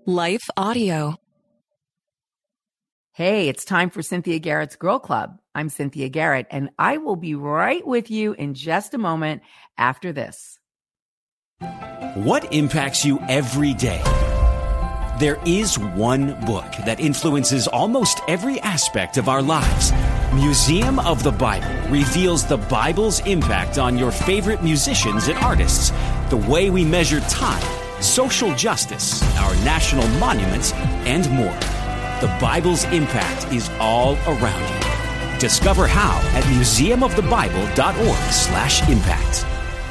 Life Audio. Hey, it's time for Cynthia Garrett's Girl Club. I'm Cynthia Garrett, and I will be right with you in just a moment after this. What impacts you every day? There is one book that influences almost every aspect of our lives. Museum of the Bible reveals the Bible's impact on your favorite musicians and artists, the way we measure time, social justice, our national monuments, and more. The Bible's impact is all around you. Discover how at museumofthebible.org/impact.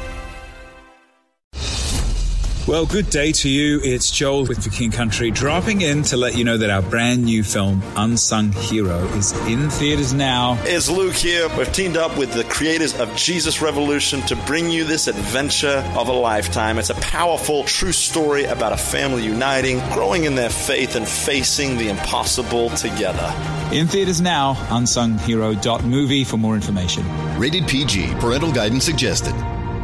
Well, good day to you. It's Joel with For King Country, dropping in to let you know that our brand new film, Unsung Hero, is in theaters now. It's Luke here. We've teamed up with the creators of Jesus Revolution to bring you this adventure of a lifetime. It's a powerful, true story about a family uniting, growing in their faith, and facing the impossible together. In theaters now, unsunghero.movie for more information. Rated PG. Parental guidance suggested.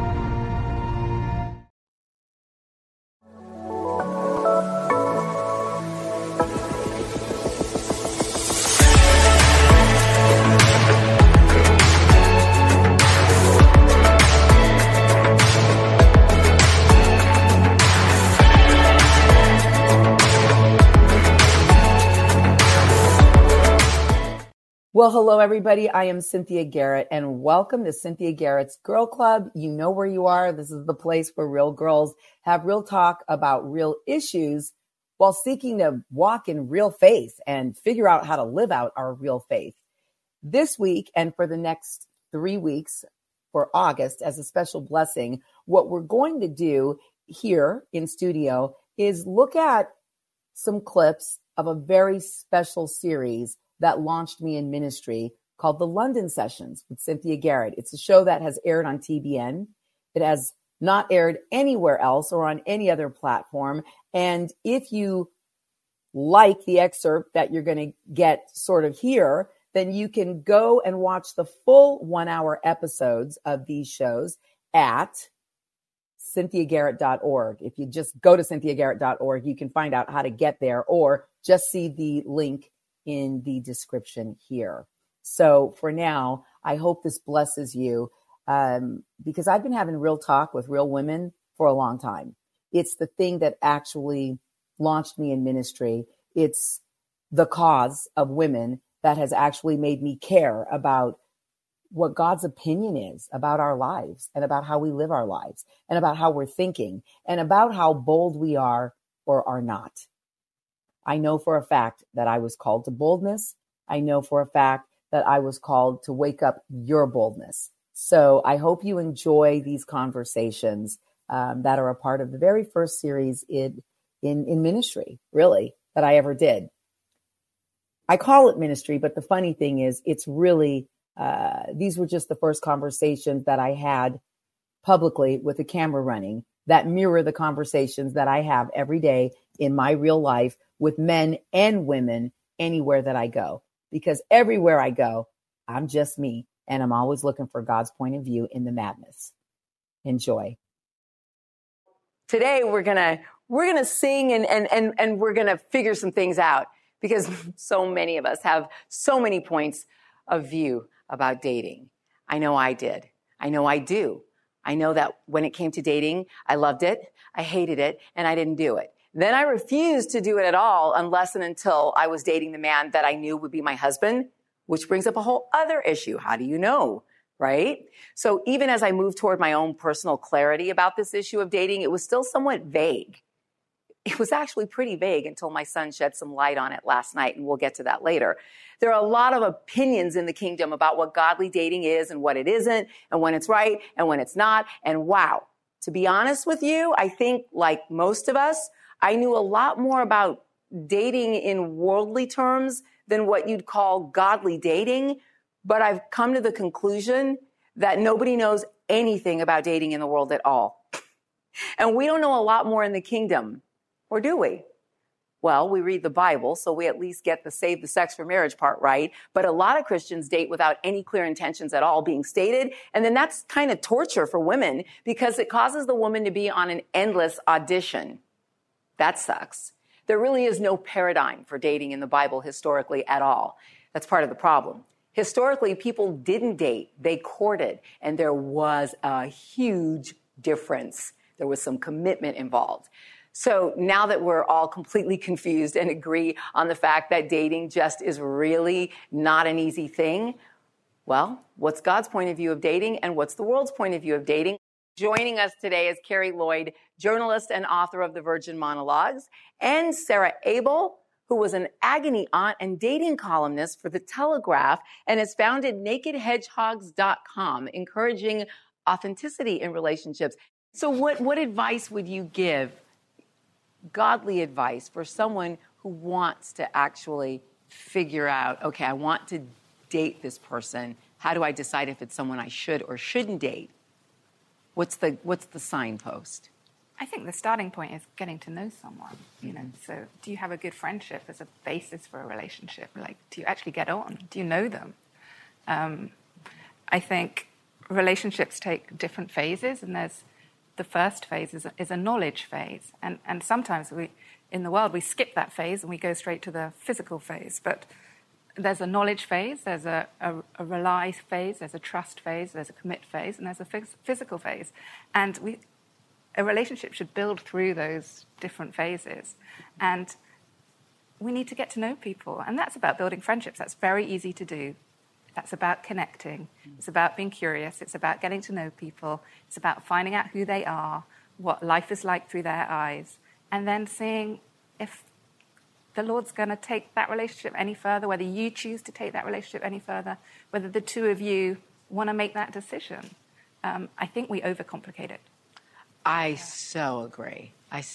Well, hello, everybody. I am Cynthia Garrett, and welcome to Cynthia Garrett's Girl Club. You know where you are. This is the place where real girls have real talk about real issues while seeking to walk in real faith and figure out how to live out our real faith. This week and for the next 3 weeks for August, as a special blessing, what we're going to do here in studio is look at some clips of a very special series that launched me in ministry called The London Sessions with Cynthia Garrett. It's a show that has aired on TBN. It has not aired anywhere else or on any other platform. And if you like the excerpt that you're going to get sort of here, then you can go and watch the full 1-hour episodes of these shows at cynthiagarrett.org. If you just go to cynthiagarrett.org, you can find out how to get there, or just see the link in the description here. So for now, I hope this blesses you because I've been having real talk with real women for a long time. It's the thing that actually launched me in ministry. It's the cause of women that has actually made me care about what God's opinion is about our lives and about how we live our lives and about how we're thinking and about how bold we are or are not. I know for a fact that I was called to boldness. I know for a fact that I was called to wake up your boldness. So I hope you enjoy these conversations that are a part of the very first series in ministry, really, that I ever did. I call it ministry, but the funny thing is it's really, these were just the first conversations that I had publicly with the camera running that mirror the conversations that I have every day in my real life with men and women anywhere that I go. Because everywhere I go, I'm just me, and I'm always looking for God's point of view in the madness. Enjoy. Today we're gonna sing and we're gonna figure some things out, because so many of us have so many points of view about dating. I know I did. I know I do. I know that when it came to dating, I loved it, I hated it, and I didn't do it. Then I refused to do it at all unless and until I was dating the man that I knew would be my husband, which brings up a whole other issue. How do you know, right? So even as I moved toward my own personal clarity about this issue of dating, it was still somewhat vague. It was actually pretty vague until my son shed some light on it last night, and we'll get to that later. There are a lot of opinions in the kingdom about what godly dating is and what it isn't, and when it's right and when it's not. And wow, to be honest with you, I think like most of us, I knew a lot more about dating in worldly terms than what you'd call godly dating. But I've come to the conclusion that nobody knows anything about dating in the world at all. And we don't know a lot more in the kingdom, or do we? Well, we read the Bible, so we at least get the save the sex for marriage part right. But a lot of Christians date without any clear intentions at all being stated. And then that's kind of torture for women because it causes the woman to be on an endless audition. That sucks. There really is no paradigm for dating in the Bible historically at all. That's part of the problem. Historically, people didn't date, they courted, and there was a huge difference. There was some commitment involved. So now that we're all completely confused and agree on the fact that dating just is really not an easy thing, well, what's God's point of view of dating and what's the world's point of view of dating? Joining us today is Carrie Lloyd, journalist and author of The Virgin Monologues, and Sarah Abel, who was an agony aunt and dating columnist for The Telegraph and has founded nakedhedgehogs.com, encouraging authenticity in relationships. So what advice would you give, godly advice, for someone who wants to actually figure out, okay, I want to date this person. How do I decide if it's someone I should or shouldn't date? What's the signpost? I think the starting point is getting to know someone, you know. So do you have a good friendship as a basis for a relationship? Like, do you actually get on? Do you know them? I think relationships take different phases, and there's the first phase is a knowledge phase. And sometimes in the world, we skip that phase and we go straight to the physical phase. But there's a knowledge phase, there's a rely phase, there's a trust phase, there's a commit phase, and there's a physical phase. And a relationship should build through those different phases. And we need to get to know people. And that's about building friendships. That's very easy to do. That's about connecting. It's about being curious. It's about getting to know people. It's about finding out who they are, what life is like through their eyes, and then seeing if the Lord's going to take that relationship any further, whether you choose to take that relationship any further, whether the two of you want to make that decision. I think we overcomplicate it. I so agree.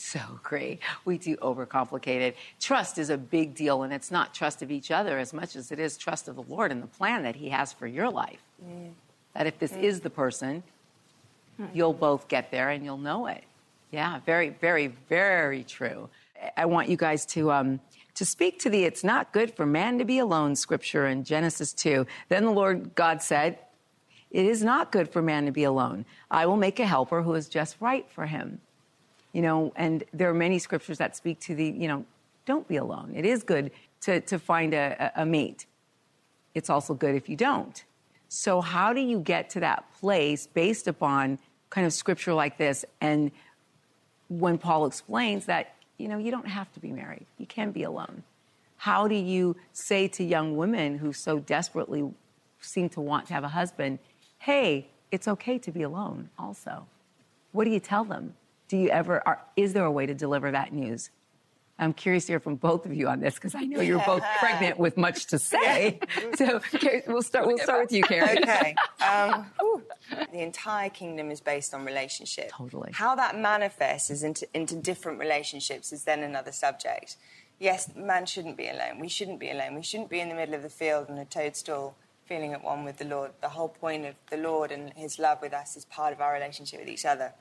We do overcomplicate it. Trust is a big deal, and it's not trust of each other as much as it is trust of the Lord and the plan that he has for your life. That if this is the person, you'll both get there and you'll know it. Yeah, very, very, very true. I want you guys to speak to the "it's not good for man to be alone" scripture in Genesis 2. Then the Lord God said, "It is not good for man to be alone. I will make a helper who is just right for him." You know, and there are many scriptures that speak to don't be alone. It is good to find a mate. It's also good if you don't. So how do you get to that place based upon kind of scripture like this? And when Paul explains that, you don't have to be married. You can be alone. How do you say to young women who so desperately seem to want to have a husband, hey, it's okay to be alone also? What do you tell them? Is there a way to deliver that news? I'm curious to hear from both of you on this because I know you're both pregnant with much to say. So we'll start with you, Carrie. Okay. The entire kingdom is based on relationship. Totally. How that manifests into different relationships is then another subject. Yes, man shouldn't be alone. We shouldn't be alone. We shouldn't be in the middle of the field on a toadstool feeling at one with the Lord. The whole point of the Lord and his love with us is part of our relationship with each other.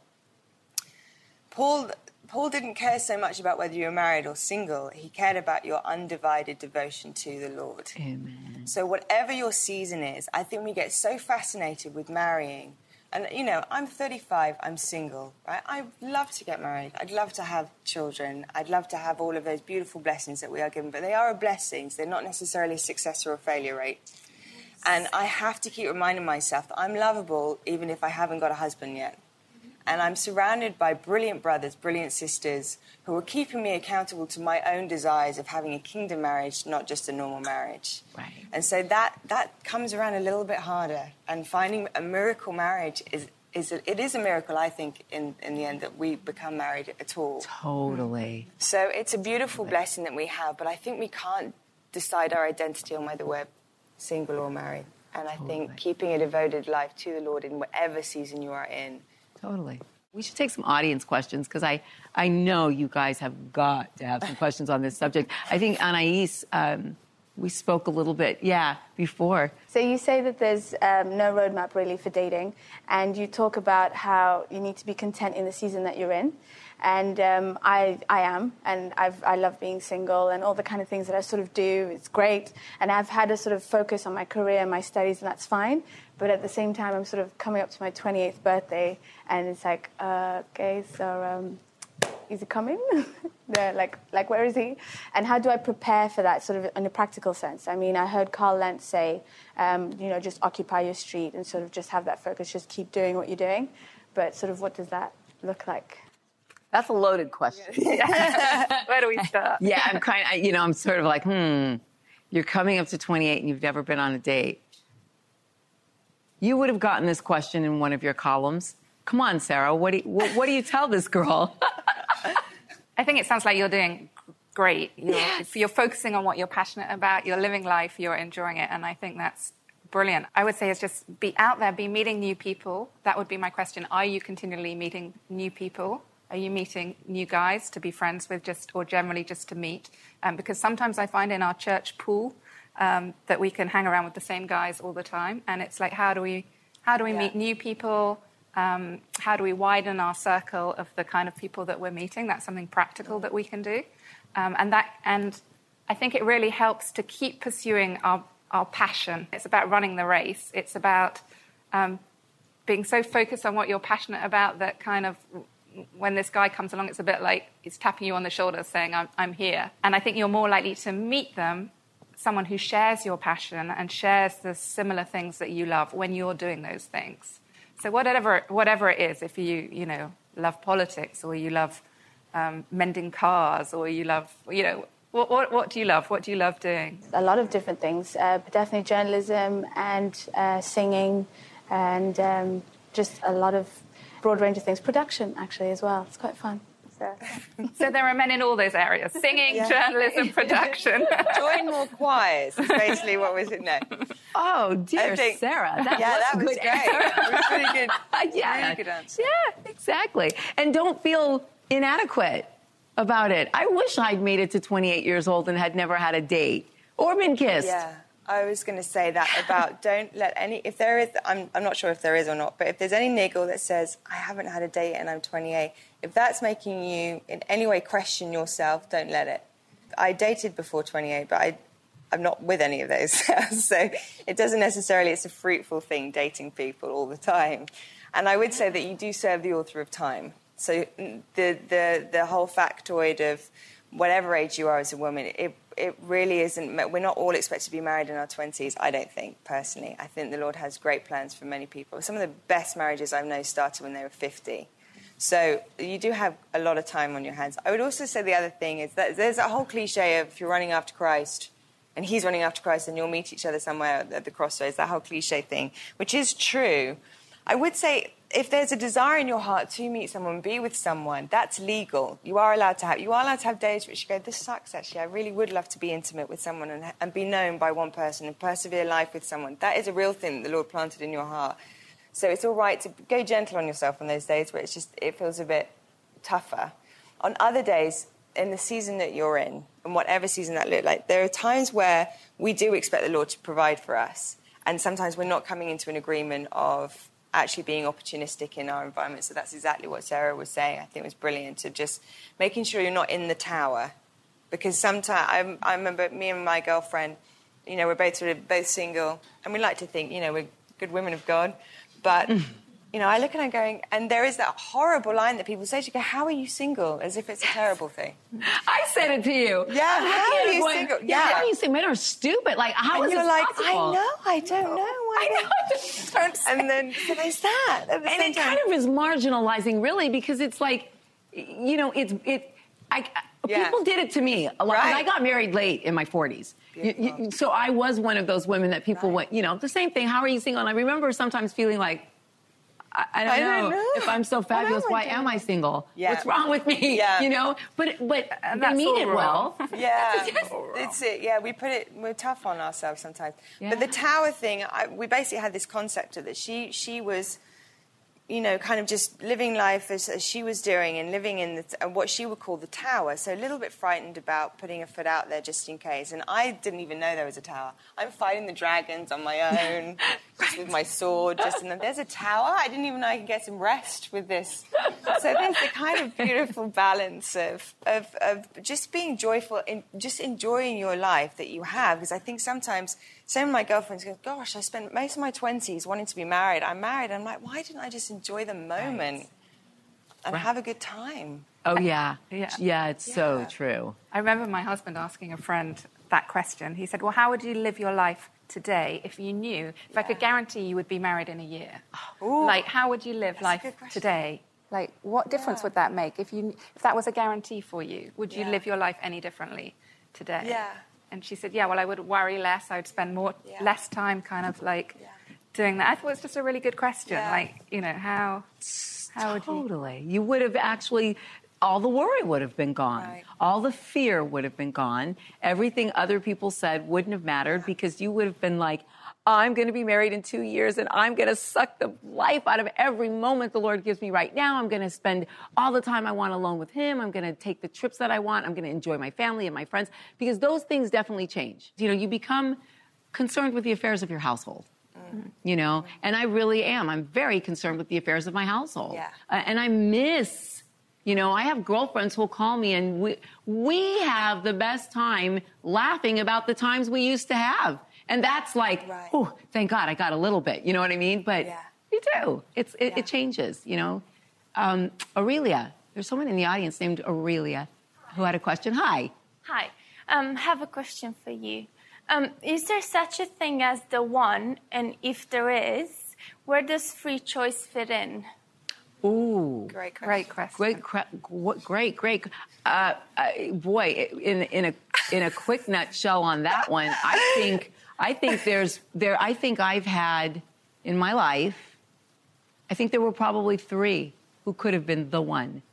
Paul didn't care so much about whether you were married or single. He cared about your undivided devotion to the Lord. Amen. So whatever your season is, I think we get so fascinated with marrying. And, I'm 35, I'm single, right? I'd love to get married. I'd love to have children. I'd love to have all of those beautiful blessings that we are given. But they are blessings. They're not necessarily a success or a failure rate. And I have to keep reminding myself that I'm lovable even if I haven't got a husband yet. And I'm surrounded by brilliant brothers, brilliant sisters who are keeping me accountable to my own desires of having a kingdom marriage, not just a normal marriage. Right. And so that comes around a little bit harder. And finding a miracle marriage is a miracle, I think, in the end, that we become married at all. Totally. So it's a beautiful blessing that we have, but I think we can't decide our identity on whether we're single or married. And I think keeping a devoted life to the Lord in whatever season you are in. Totally. We should take some audience questions because I know you guys have got to have some questions on this subject. I think Anais, we spoke a little bit, before. So you say that there's no roadmap really for dating, and you talk about how you need to be content in the season that you're in. And I am, and I love being single and all the kind of things that I sort of do. It's great. And I've had to sort of focus on my career and my studies, and that's fine. But at the same time, I'm sort of coming up to my 28th birthday, and it's like, okay, so, is he coming? like where is he? And how do I prepare for that sort of in a practical sense? I mean, I heard Carl Lentz say, just occupy your street and sort of just have that focus, just keep doing what you're doing. But sort of what does that look like? That's a loaded question. Where do we start? Yeah, I'm sort of like, you're coming up to 28 and you've never been on a date. You would have gotten this question in one of your columns. Come on, Sarah, what do you tell this girl? I think it sounds like you're doing great. You're focusing on what you're passionate about. You're living life. You're enjoying it. And I think that's brilliant. I would say is just be out there, be meeting new people. That would be my question. Are you continually meeting new people? Are you meeting new guys to be friends with or generally just to meet? Because sometimes I find in our church pool that we can hang around with the same guys all the time. And it's like, how do we meet new people? How do we widen our circle of the kind of people that we're meeting? That's something practical that we can do. And I think it really helps to keep pursuing our passion. It's about running the race. It's about being so focused on what you're passionate about that kind of when this guy comes along, it's a bit like he's tapping you on the shoulder saying, I'm here. And I think you're more likely to meet someone who shares your passion and shares the similar things that you love when you're doing those things. So whatever it is, if you love politics or you love mending cars or you love, what do you love? What do you love doing? A lot of different things, but definitely journalism and singing and just a lot of broad range of things. Production, actually, as well. It's quite fun. So there are men in all those areas. Singing, journalism, production. Join more choirs is basically what was it? No. Oh, dear Sarah. That was great. It was really good. Really good answer. Yeah, exactly. And don't feel inadequate about it. I wish I'd made it to 28 years old and had never had a date or been kissed. Yeah. I was going to say that about don't let if there is, I'm not sure if there is or not, but if there's any niggle that says, I haven't had a date and I'm 28, if that's making you in any way question yourself, don't let it. I dated before 28, but I'm not with any of those. So it doesn't necessarily, it's a fruitful thing, dating people all the time. And I would say that you do serve the author of time. So the whole factoid of whatever age you are as a woman, it really isn't. We're not all expected to be married in our 20s, I don't think, personally. I think the Lord has great plans for many people. Some of the best marriages I've known started when they were 50. So you do have a lot of time on your hands. I would also say the other thing is that there's a whole cliche of if you're running after Christ and he's running after Christ and you'll meet each other somewhere at the crossroads, that whole cliche thing, which is true. I would say if there's a desire in your heart to meet someone, be with someone, that's legal. You are allowed to have days which you go, this sucks actually. I really would love to be intimate with someone and be known by one person and persevere life with someone. That is a real thing that the Lord planted in your heart. So it's all right to go gentle on yourself on those days where it feels a bit tougher. On other days, in the season that you're in, and whatever season that looks like, there are times where we do expect the Lord to provide for us. And sometimes we're not coming into an agreement of actually being opportunistic in our environment. So that's exactly what Sarah was saying. I think it was brilliant, of just making sure you're not in the tower. Because sometimes, I remember me and my girlfriend, we're both single, and we like to think, we're good women of God. But, I look at her going, and there is that horrible line that people say to go, how are you single? As if it's a terrible thing. I said it to you. Yeah, how are you single? Yeah, how are you single? Men are stupid. Like, how is this possible? I don't know. I know. And then so there's that. And it kind of is marginalizing, really, because it's like, people did it to me a lot. Right. I got married late in my 40s. So I was one of those women that people went, the same thing. How are you single? And I remember sometimes feeling like, I don't know if I'm so fabulous. Why am I single? Yeah. What's wrong with me? Yeah. But they mean it well. Yeah, it's it. Yeah, we're tough on ourselves sometimes. Yeah. But the tower thing, we basically had this concept of that she was, kind of just living life as she was doing and living in what she would call the tower. So a little bit frightened about putting a foot out there just in case. And I didn't even know there was a tower. I'm fighting the dragons on my own, just with my sword. And then there's a tower. I didn't even know I could get some rest with this. So there's the kind of beautiful balance of just being joyful and just enjoying your life that you have. Because I think sometimes some of my girlfriends go, gosh, I spent most of my 20s wanting to be married. I'm married. I'm like, why didn't I just enjoy the moment and have a good time? Oh, yeah. Yeah, it's so true. I remember my husband asking a friend that question. He said, well, how would you live your life today if you knew, if I could guarantee you would be married in a year? Ooh. Like, how would you live life today? Like, what difference would that make? If that was a guarantee for you, would you live your life any differently today? Yeah. And she said, yeah, well, I would worry less. I would spend less time kind of like doing that. I thought it was just a really good question. Like, you know, how would you... Totally. You would have actually... all the worry would have been gone. Right. All the fear would have been gone. Everything other people said wouldn't have mattered because you would have been like, I'm going to be married in 2 years and I'm going to suck the life out of every moment the Lord gives me right now. I'm going to spend all the time I want alone with him. I'm going to take the trips that I want. I'm going to enjoy my family and my friends because those things definitely change. You know, you become concerned with the affairs of your household. You know, and I really am. I'm very concerned with the affairs of my household. Yeah. And I miss... You know, I have girlfriends who'll call me and we have the best time laughing about the times we used to have. And that's like, oh, thank God I got a little bit. You know what I mean? But you do. It changes, you know. Aurelia, there's someone in the audience named Aurelia who had a question. Hi. Hi. Have a question for you. Is there such a thing as the one? And if there is, where does free choice fit in? Ooh, Great question. Great. Boy, in a quick nutshell on that one, I think I've had in my life, I think there were probably 3 who could have been the one.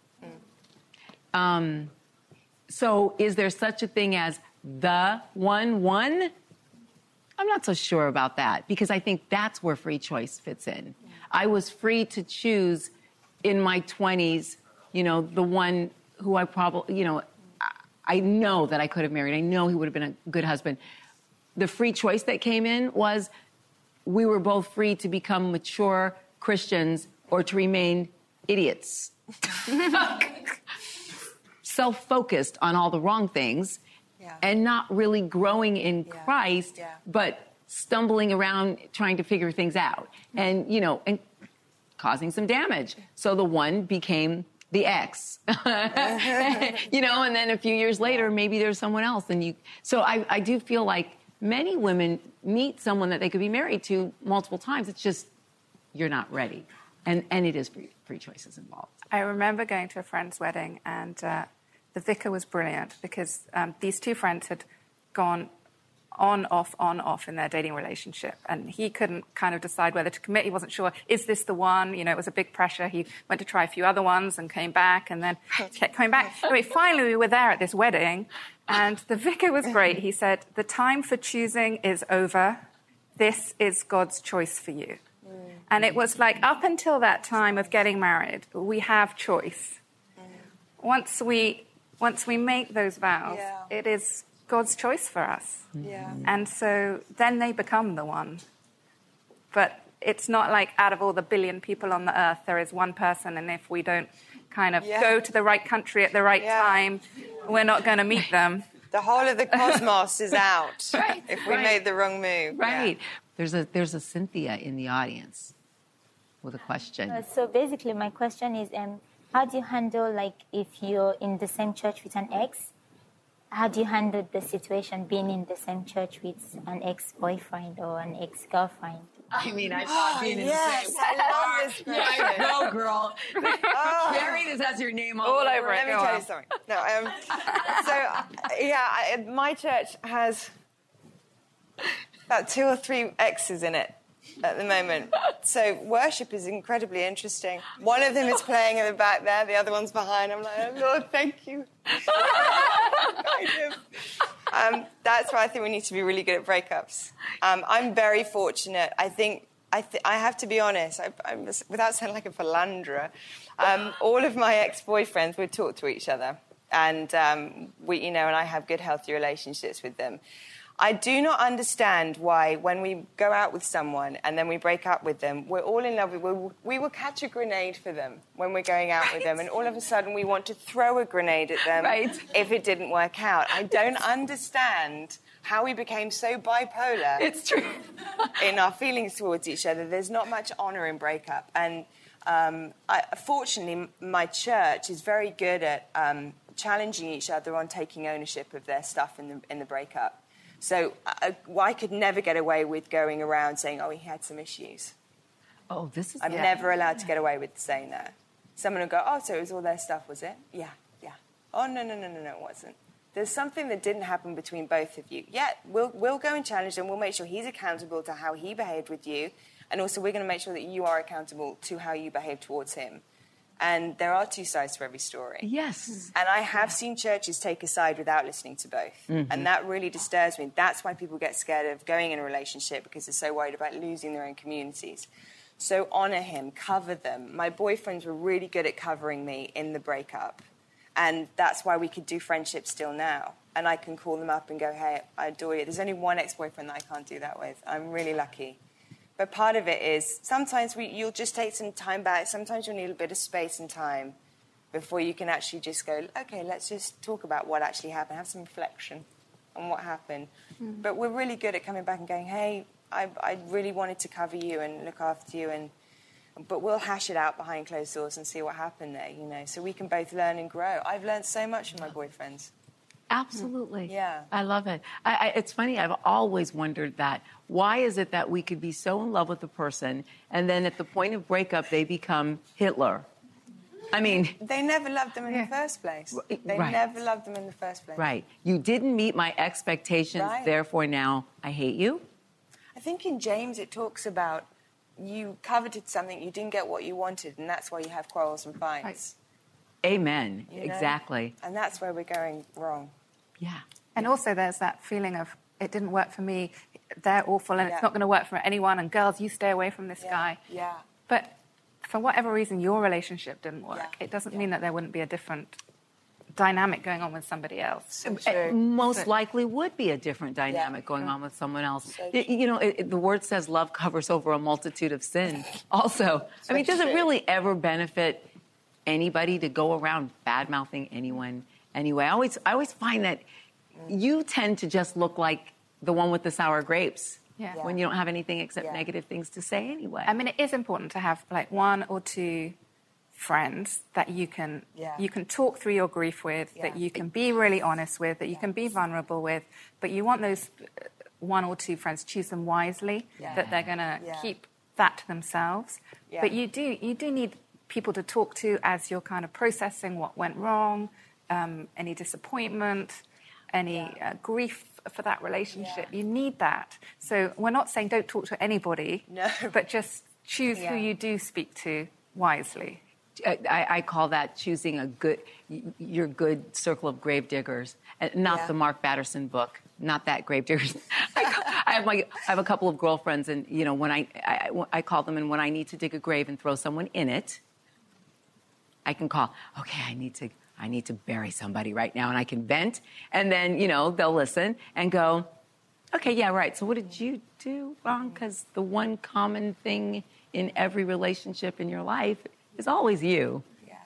So is there such a thing as the one? I'm not so sure about that because I think that's where free choice fits in. I was free to choose in my 20s, you know, the one who I probably, you know, I know that I could have married. I know he would have been a good husband. The free choice that came in was we were both free to become mature Christians or to remain idiots. Self-focused on all the wrong things and not really growing in Christ, but stumbling around trying to figure things out. And, you know, and causing some damage. So the one became the ex, you know, and then a few years later, maybe there's someone else. So I do feel like many women meet someone that they could be married to multiple times. It's just, you're not ready. And it is free choices involved. I remember going to a friend's wedding and the vicar was brilliant because these 2 friends had gone on, off in their dating relationship. And he couldn't kind of decide whether to commit. He wasn't sure, is this the one? You know, it was a big pressure. He went to try a few other ones and came back and then kept coming back. Anyway, finally we were there at this wedding and the vicar was great. He said, the time for choosing is over. This is God's choice for you. And it was like up until that time of getting married, we have choice. Once we make those vows, it is God's choice for us. Yeah. And so then they become the one. But it's not like out of all the billion people on the earth, there is one person, and if we don't kind of go to the right country at the right time, we're not going to meet them. The whole of the cosmos is out if we made the wrong move. Right. Yeah. There's a Cynthia in the audience with a question. So basically my question is, how do you handle, like, if you're in the same church with an ex? How do you handle the situation being in the same church with an ex-boyfriend or an ex-girlfriend? I mean, I thought being in the same. I love this question. Yeah, no, girl. Carrie, this has your name all over it. Let me tell you something. No, my church has about 2 or 3 exes in it at the moment. So worship is incredibly interesting. One of them is playing in the back there, the other one's behind. I'm like, oh, Lord, thank you. That's why I think we need to be really good at breakups. I'm very fortunate. I have to be honest, I'm without sounding like a philanderer, all of my ex-boyfriends would talk to each other. And and I have good, healthy relationships with them. I do not understand why when we go out with someone and then we break up with them, we're all in love with them. We will catch a grenade for them when we're going out with them, and all of a sudden we want to throw a grenade at them if it didn't work out. I don't understand how we became so bipolar. It's true. In our feelings towards each other. There's not much honour in breakup. And Fortunately, my church is very good at challenging each other on taking ownership of their stuff in the breakup. So I could never get away with going around saying, oh, he had some issues. Oh, this is... I'm never allowed to get away with saying that. Someone will go, oh, so it was all their stuff, was it? Yeah. Oh, no, it wasn't. There's something that didn't happen between both of you. Yeah, we'll go and challenge them. We'll make sure he's accountable to how he behaved with you. And also we're going to make sure that you are accountable to how you behave towards him. And there are two sides to every story. Yes. And I have seen churches take a side without listening to both. Mm-hmm. And that really disturbs me. That's why people get scared of going in a relationship, because they're so worried about losing their own communities. So honor him, cover them. My boyfriends were really good at covering me in the breakup. And that's why we could do friendship still now. And I can call them up and go, hey, I adore you. There's only one ex-boyfriend that I can't do that with. I'm really lucky. But part of it is sometimes you'll just take some time back. Sometimes you'll need a bit of space and time before you can actually just go, okay, let's just talk about what actually happened, have some reflection on what happened. Mm. But we're really good at coming back and going, hey, I really wanted to cover you and look after you, but we'll hash it out behind closed doors and see what happened there, so we can both learn and grow. I've learned so much from my boyfriends. Absolutely. Yeah. I love it. It's funny, I've always wondered that. Why is it that we could be so in love with a person and then at the point of breakup they become Hitler? I mean... They never loved them in the first place. Never loved them in the first place. Right. You didn't meet my expectations, therefore now I hate you? I think in James it talks about you coveted something, you didn't get what you wanted, and that's why you have quarrels and fights. Amen. Exactly. And that's where we're going wrong. Yeah. And also there's that feeling of, it didn't work for me, they're awful, and it's not going to work for anyone, and girls, you stay away from this guy. Yeah. But for whatever reason, your relationship didn't work. It doesn't mean that there wouldn't be a different dynamic going on with somebody else. It most likely would be a different dynamic going on with someone else. The word says love covers over a multitude of sin also. I mean, does it really ever benefit anybody to go around bad-mouthing anyone anyway? I always find that you tend to just look like the one with the sour grapes when you don't have anything except negative things to say anyway. I mean, it is important to have like one or two friends that you can talk through your grief with, that you can be really honest with, that you can be vulnerable with, but you want those one or two friends, choose them wisely, that they're going to keep that to themselves. But you do need people to talk to as you're kind of processing what went wrong, any disappointment, any grief for that relationship. You need that. So we're not saying don't talk to anybody, but just choose who you do speak to wisely. I call that choosing your good circle of gravediggers, not the Mark Batterson book, not that Gravediggers. I have a couple of girlfriends, and when I call them, and when I need to dig a grave and throw someone in it, I can call. Okay, I need to bury somebody right now, and I can vent, and then they'll listen and go, okay, yeah, right. So what did you do wrong? Because the one common thing in every relationship in your life is always you.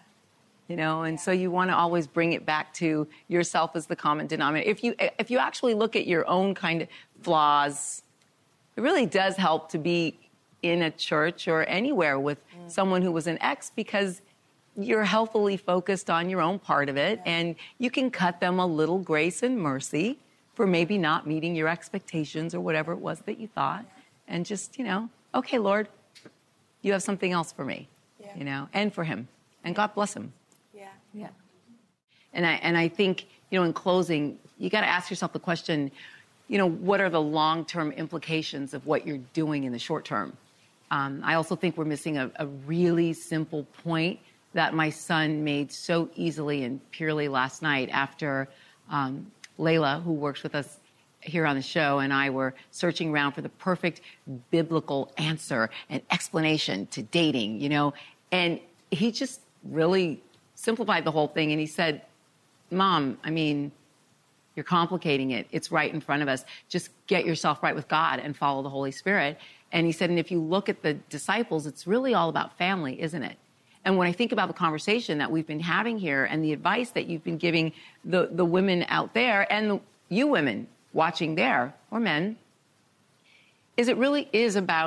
And so you want to always bring it back to yourself as the common denominator. If you actually look at your own kind of flaws, it really does help to be in a church or anywhere with someone who was an ex, because you're healthily focused on your own part of it, and you can cut them a little grace and mercy for maybe not meeting your expectations or whatever it was that you thought, and just, okay, Lord, you have something else for me, and for him, and God bless him. Yeah. And I think, in closing, you got to ask yourself the question, what are the long-term implications of what you're doing in the short term? I also think we're missing a really simple point that my son made so easily and purely last night after Layla, who works with us here on the show, and I were searching around for the perfect biblical answer and explanation to dating, and he just really simplified the whole thing, and he said, Mom, I mean, you're complicating it. It's right in front of us. Just get yourself right with God and follow the Holy Spirit. And he said, and if you look at the disciples, it's really all about family, isn't it? And when I think about the conversation that we've been having here and the advice that you've been giving the women out there and you women watching there, or men, is it really is about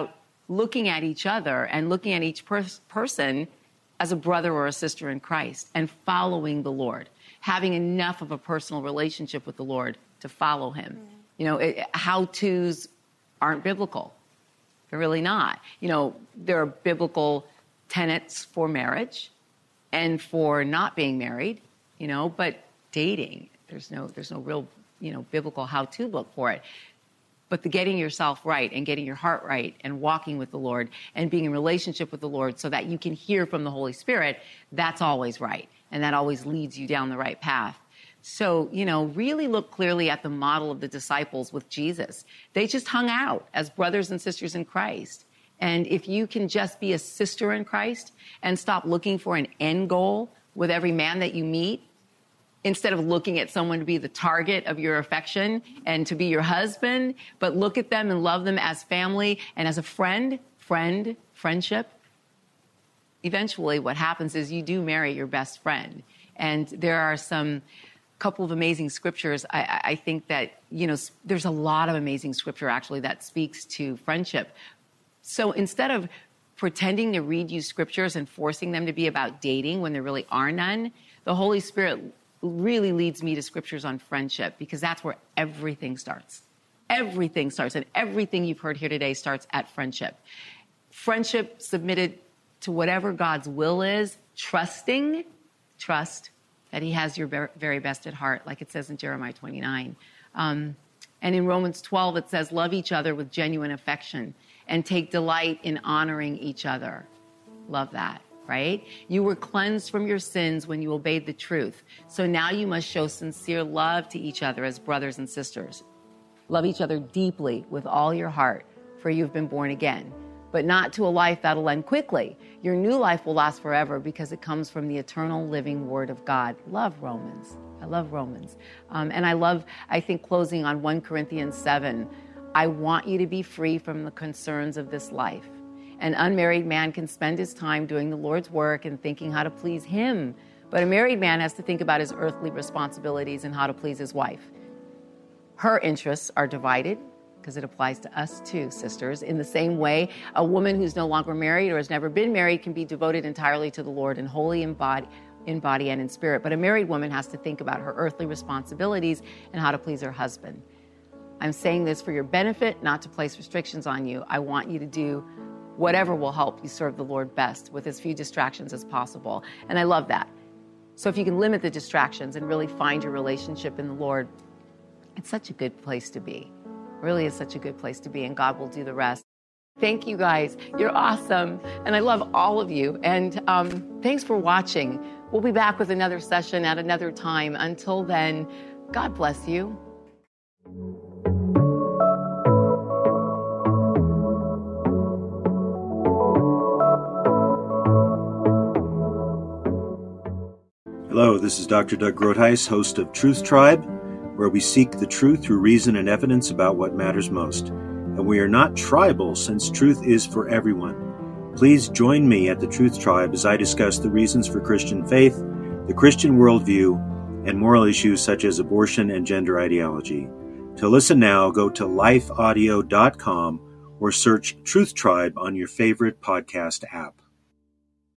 looking at each other and looking at each person as a brother or a sister in Christ and following the Lord, having enough of a personal relationship with the Lord to follow him. You know, how-tos aren't biblical. They're really not. You know, there are biblical tenets for marriage and for not being married, you know, but dating, there's no real, you know, biblical how-to book for it. But the getting yourself right and getting your heart right and walking with the Lord and being in relationship with the Lord so that you can hear from the Holy Spirit, that's always right. And that always leads you down the right path. So, you know, really look clearly at the model of the disciples with Jesus. They just hung out as brothers and sisters in Christ. And if you can just be a sister in Christ and stop looking for an end goal with every man that you meet, instead of looking at someone to be the target of your affection and to be your husband, but look at them and love them as family and as a friendship, eventually what happens is you do marry your best friend. And there are some couple of amazing scriptures. I think that, you know, there's a lot of amazing scripture actually that speaks to friendship. So instead of pretending to read you scriptures and forcing them to be about dating when there really are none, the Holy Spirit really leads me to scriptures on friendship, because that's where everything starts. Everything starts, and everything you've heard here today starts at friendship. Friendship submitted to whatever God's will is, trust that he has your very best at heart, like it says in Jeremiah 29. And in Romans 12, it says, love each other with genuine affection and take delight in honoring each other. Love that, right? You were cleansed from your sins when you obeyed the truth. So now you must show sincere love to each other as brothers and sisters. Love each other deeply with all your heart, for you've been born again. But not to a life that'll end quickly. Your new life will last forever because it comes from the eternal living word of God. Love Romans. I love Romans. And I think closing on 1 Corinthians 7, I want you to be free from the concerns of this life. An unmarried man can spend his time doing the Lord's work and thinking how to please him. But a married man has to think about his earthly responsibilities and how to please his wife. Her interests are divided, because it applies to us too, sisters. In the same way, a woman who's no longer married or has never been married can be devoted entirely to the Lord and wholly in body and in spirit. But a married woman has to think about her earthly responsibilities and how to please her husband. I'm saying this for your benefit, not to place restrictions on you. I want you to do whatever will help you serve the Lord best with as few distractions as possible. And I love that. So if you can limit the distractions and really find your relationship in the Lord, it's such a good place to be. Really is such a good place to be, and God will do the rest. Thank you guys. You're awesome. And I love all of you. And thanks for watching. We'll be back with another session at another time. Until then, God bless you. Hello, this is Dr. Doug Groothuis, host of Truth Tribe, where we seek the truth through reason and evidence about what matters most. And we are not tribal, since truth is for everyone. Please join me at the Truth Tribe as I discuss the reasons for Christian faith, the Christian worldview, and moral issues such as abortion and gender ideology. To listen now, go to lifeaudio.com or search Truth Tribe on your favorite podcast app.